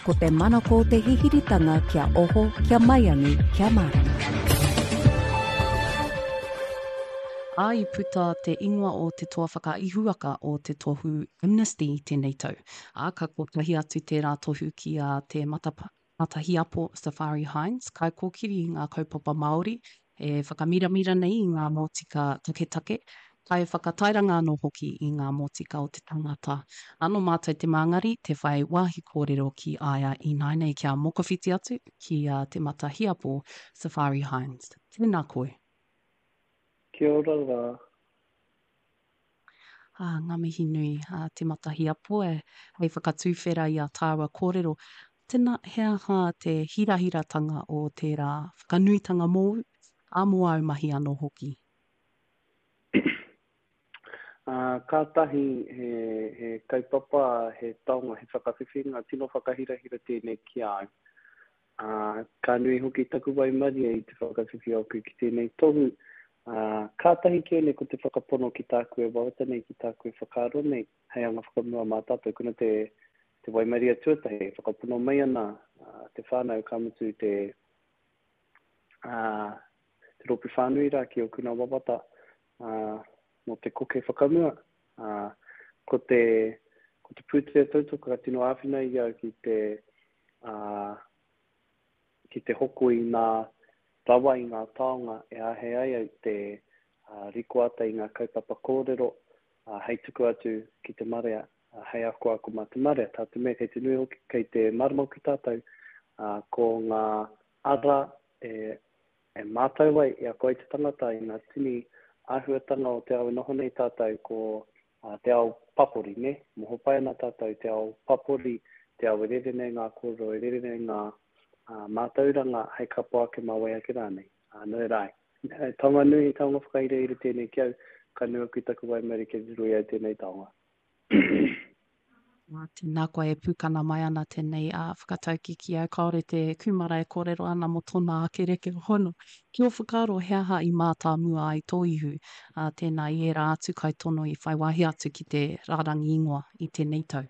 ko te manako te hihiritanga kia oho, kia maiangi, kia marama. Ai puta te ingoa o te toa whakaihuaka o te tohu Amnesty tēnei tau. Ka kotahi atu tērā tohu ki a te matahiapo Safari Hines, kai kōkiri i ngā kaupapa Māori, e whakamiramira nei i ngā motika take, kai whakatairanga anō hoki i ngā motika o te tangata. Anō mātai te māngari, te whai wāhi kōrero ki aia i nainei kia mokowhiti atu ki te matahiapo Safari Hines. Tēnā koe. Kia ora rā. Ngā mihi nui, te matahiapo e hei whakatūwhera i a tāua kōrero. Tēnā hea te hirahiratanga o tērā whakanuitanga mōu, a mua au mahi anō hoki. Kātahi he kaipapa, he taonga, he whakawhiwhinga, tino whakahirahira tēnei ki au. Ka nui hoki taku waimari e te whakawhiwhi au ki tēnei tohu. Kātahi ki ene ko te whakapono ki tāku e wawata nei ki tāku e whakaro nei. Hei anga whakamua mātātou, kuna te waimari atuatahi, whakapono mai ana, te whānau kamutu te ropi whānui rā ki o kuna wawata. Mo te koke whakamua, ko te pūtea tautoko ka tino āwhina i au ki te hoko i ngā rawa i ngā taonga e ahe ai au te rikoata i ngā kaupapa kōrero, hei tuku atu ki te marea, hei ako mā te marea, tātu mea kei te nui hoki, kei te maramau ki tātou, ko ngā ara e mātou ai, e a koe te tangata i ngā tini āhuatanga o te au noho nei tātou ko te au papori, ne? Moho pai ana tātou te au papori, te au erere nei ngā kōrero, erere nei ngā mātauranga hei kapo ake mā wai ake rānei. Nui rai. Taonga nui, taonga whakaireire tēnei ki au, ka nua ki taku waimari ke rui au tēnei taonga. Tēnā koe e pūkana mai ana tēnei whakatauki ki au, kaore te kumara e kōrero ana mo tōna ake reke hono. Ki o whakaro heaha i mātā mua ai tō ihu, tēnā i era atu kai tono i whai wahi atu ki te rārangi ingoa i tēnei tau.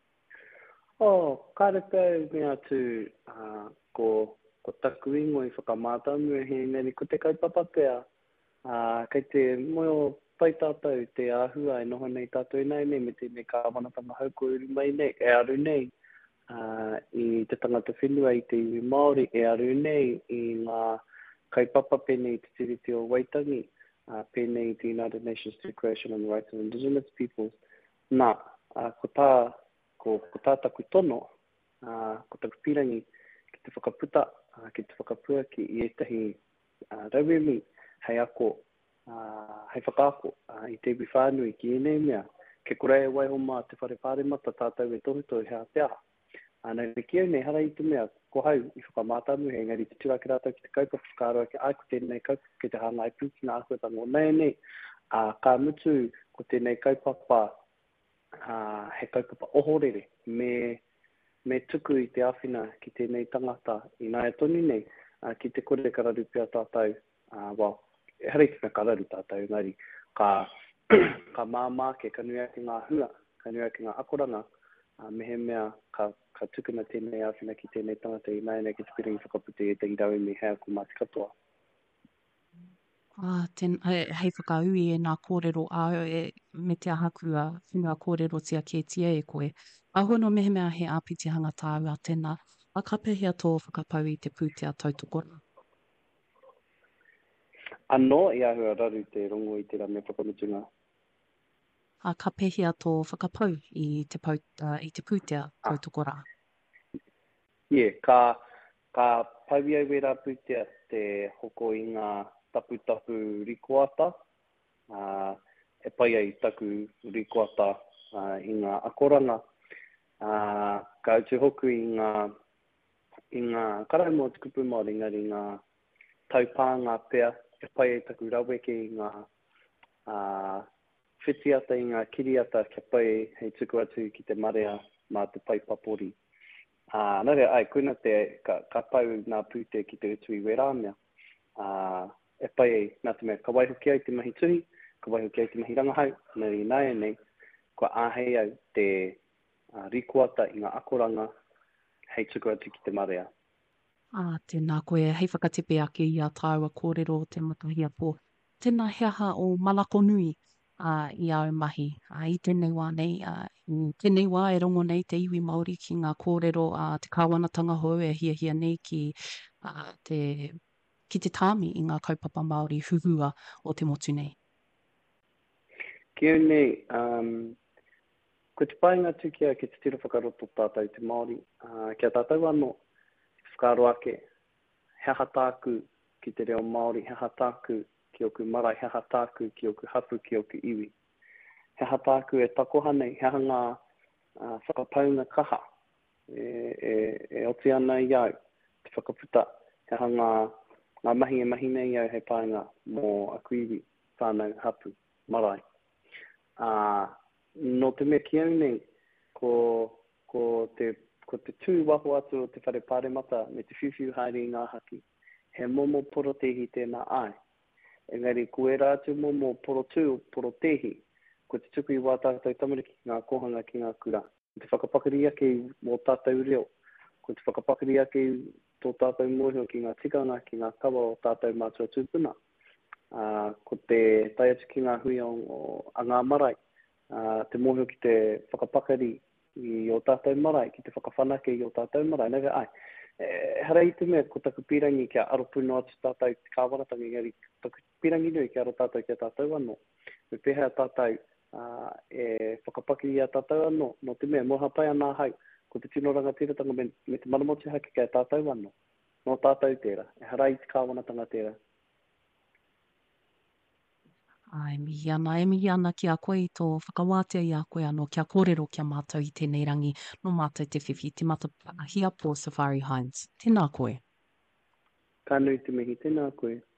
Kāre pēr me atu ko taku ingoa i whakamātā mua he neri ko te kaupapa pēr. Kei te moio pai tātou te āhua e noho nei tātou nei me tēnei kāwanatanga hauko uru mai nei, e aru nei i te tangata whenua i te iwi Māori, e aru nei i ngā kaipapa pēnei i te tiriti o Waitangi, pēnei i te United Nations Declaration on the Rights of Indigenous Peoples. Nā, ko tā taku tono, ko taku pirangi, ki te whakaputa, ki te whakapua ki i etahi rauemi, hei ako, hei whakaako i te iwi whānui ki enei mea, ke kore e waiho mā te whare whāremata tātou e tohutohu hea te aha. Nei ki au nei hara i te mea, ko hau i whakamātamu, engari te tuake rātou ki te kaupa whakaroa ki ai ko tēnei kaupa ki te hanga i pūki ngā ahuatanga o nei, ka mutu ko tēnei kaupapa, he kaupapa ohorere, me tuku i te awhina ki tēnei tangata i nāia tonu nei, ki te kore kararu pia tātou, hara i te mea kararu tātou, ngari, ka māmā ke kanui ake ngā hua, kanui ake ngā akoranga, mehe mea ka tukuna tēnei awhina ki tēnei tangata i nāia nei ki te piringi whakapute e te irawe me hea ko māti katoa. Hei whakaui e nā kōrero me te ahakua whenua kōrero tia ke tia e koe. Ahono mehe mea he āpitihanga tāu a tēnā, a ka pehea tō whakapau i te pūtea tautokora. Anō i ahua raru te rongo i te rame whakamutunga. Ka pehea tō whakapau i te pūtea tautokora. Ka pauia i rā pūtea te hoko i ngā tapu rikoata, e pai ai taku rikoata i ngā akoranga, ka utu hoku i ngā karaimo te kupu Māori, ngari ngā taupānga pēr, e pai ai taku raweke i ngā whitiata i ngā kiriata, ke pai hei tuku atu ki te marea mā te pai papori. Nare, koina ka pau ngā pūte ki te utu i Werāmea. E pai ai, nā te mea, ka waihoki au te mahi tuhi, ka waihoki au te mahi rangahau, nari nāia nei, ko āhei au te rikoata i ngā akoranga, hei tuku atu ki te marea. Tēnā koe, hei whakatepe ake i a tāua kōrero o te matahia pō. Tēnā heaha o Malako Nui i au mahi. I tēnei wā nei, i tēnei wā e rongo nei te iwi Māori ki ngā kōrero te kāwanatanga hou e hia nei ki te tāmi i ngā kaupapa Māori huhua o te motu nei. Ki au nei, ko te painga tukia ki te tira whakaroto tātou te Māori, kia tātou anō, whakaro ake, heha tāku ki te reo Māori, heha tāku ki oku marae, heha tāku ki oku hapu, ki oku iwi. Heha tāku e takoha nei, heha ngā whakapaunga kaha, e oti ana i au, te whakaputa, heha ngā mahi e mahi nei au hei painga mō aku iwi, whānau, hapu, marae. No te mea ki au nei, ko te tū waho atu o te whare pāremata me te whiwhiu haere i ngā haki. He momo poro tehi tēnā ai. Engari, ko e rātu momo poro tū, poro tehi, ko te tuku i wā tātou tamariki ki ngā kohanga ki ngā kura. Ko te whakapakari ake mō tātou reo. Ko te whakapakari ake tō tātou mōhio ki ngā tikanga, ki ngā kawa o tātou mātua tūpuna. Ko te tai atu ki ngā hui o ngā marae, te mōhio ki te whakapakari i o tātou marae, ki te whakawhanake i o tātou marae. Nega ai, hara i te mea ko taku pirangi kia aro puno atu tātou te kāwaratanga, engari taku pirangi nui kia aro tātou kia tātou anō. Me pēhea tātou e whakapakiri a tātou anō, no te mea moha pai anā hau, ko te tino rangatiratanga me te manamotu hake kia tātou anō. No tātou tērā, e hara i te kāwanatanga tērā. E mihi ana ki a koe i tō whakawātea i a koe anō kia kōrero kia mātou i tēnei rangi no mātou te whiwhi, te matapahia pō Safari Hines. Tēnā koe. Ka nui te mihi, tēnā koe.